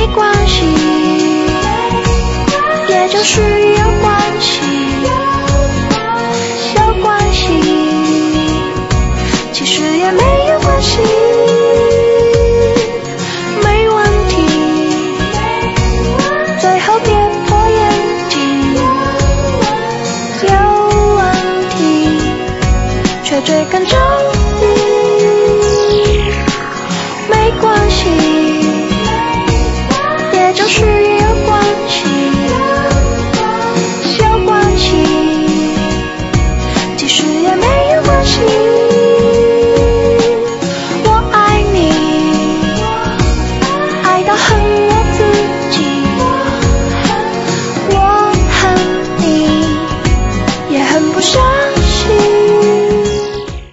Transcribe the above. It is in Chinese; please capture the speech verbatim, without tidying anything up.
没关系，也就是有关系，有关系，其实也没有关系，没问题，最后别破眼睛，有问题，却追赶着你，没关系。